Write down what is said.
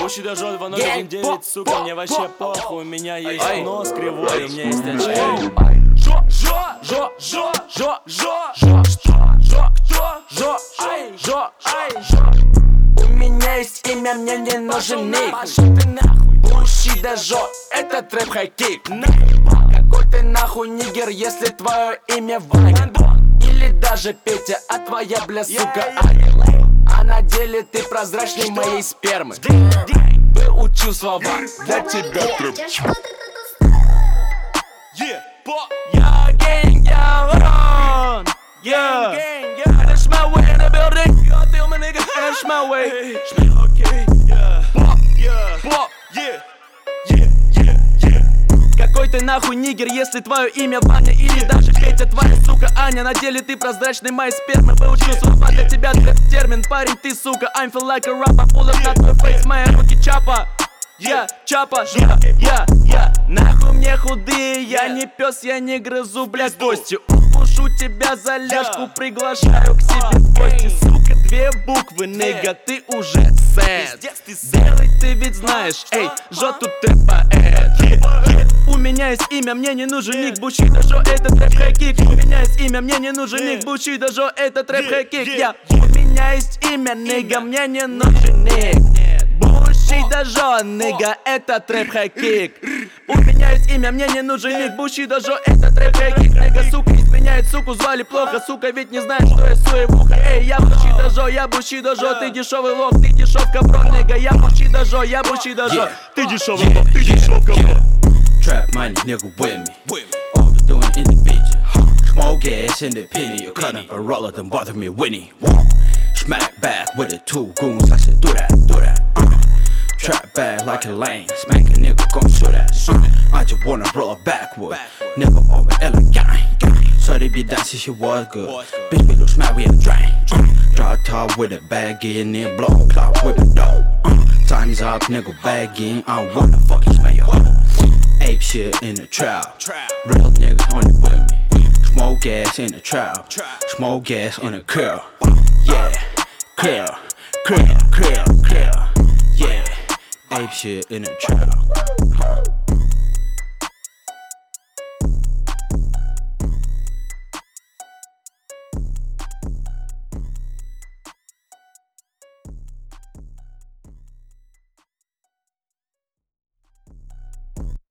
Буши дожжет 2019, сука, мне вообще похуй. У меня есть нос кривой, у меня есть очки. У меня есть имя, мне не нужен ник. Бушидо Жо, это трэп хайкик. Какой ты нахуй нигер, если твое имя Ваня? Или даже Петя, а твоя, бля, сука, Аня. А на деле ты прозрачней моей спермы. Выучил слова, для тебя трэп. Я гэнг, я ворон. Yeah, that's my way in the building. You gon' feel me, nigga, that's my way. Okay, Какой ты нахуй нигер, если твое имя Ваня? Или даже Петя, твоя сука Аня? На деле ты прозрачный моей спермы. Выучил слова, для тебя трэп термин. Парень, ты сука, I'm feel like a rapper. Pull up на твой фейс, мои руки чапа. Я чапа, я нахуй мне худые. Я не пес, я не грызу, блядь, кости. Укушу тебя за ляжку, приглашаю к себе в гости. Сука, 2 буквы, нига, ты уже сэд. Белый ты ведь знаешь, эй, Жо тут ты поэт. У меня есть имя, мне не нужен ник. Бушидо Жо, это трэп хайкик. У меня есть имя, мне не нужен ник. Бушидо Жо, это трэп хайкик. У меня есть имя, нига, мне не нужен ник. Бушидо Жо, нига, это трэп хайкик. У меня есть имя, мне не нужен ник. Бушидо Жо, это трэп хайкик. Нига, сука, изменяет, суку звали плохо. Сука, ведь не знаешь, что я суевуха. Эй, я Бушидо Жо, ты дешевый лох, ты дешевка, бро, нига. Я Бушидо Жо, ты дешевый лох, ты дешевка, бро. Trap money, nigga, with me. All we doing in the bitch. Small gas in the penny. You cut up a roller, then bother me, Winnie. Smack back with the 2 goons. I said, do that. Trap back like a lane. Smack a nigga, gon' shoot that. I just wanna roll backward. Nigga over Ella gang. So they be dancing, she was good. Bitch, we look smack, we a drain. Drop top with a bag in there, blow clock with a dough. Time's up, nigga, bag in. I don't wanna fucking smell your hoe. Ape shit in the trap. Real niggas on it with me. Smoke gas in the trap. Smoke gas on the curl. Yeah, clear. Yeah, ape shit in the trap.